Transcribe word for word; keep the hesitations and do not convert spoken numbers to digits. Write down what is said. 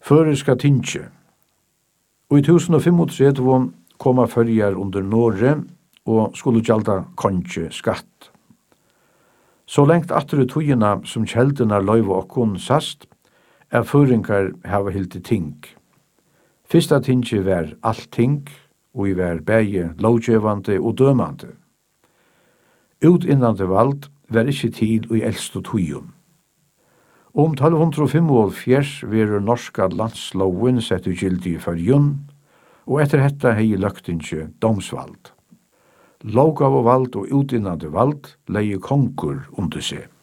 Føreska tinge. Og i tusen og femogtrettivu koma førjar under Norge og skulle gjalda konge skatt. Så lengt atter i tøyina som kjeldene løyve okkon sast, er føringar hava hilti ting. Fyrsta tingi var alt ting, og i var bæge lovgjevande og dømande. Utinnande vald var ikkje til og i eldstu tøyum. Om tolv hundre femogfjøruti verur norska landsloven sett i gildi i Førjun, og etter hetta hei løgtingi domsvald. Lovgav og vald og utinnande vald leie konkur under seg.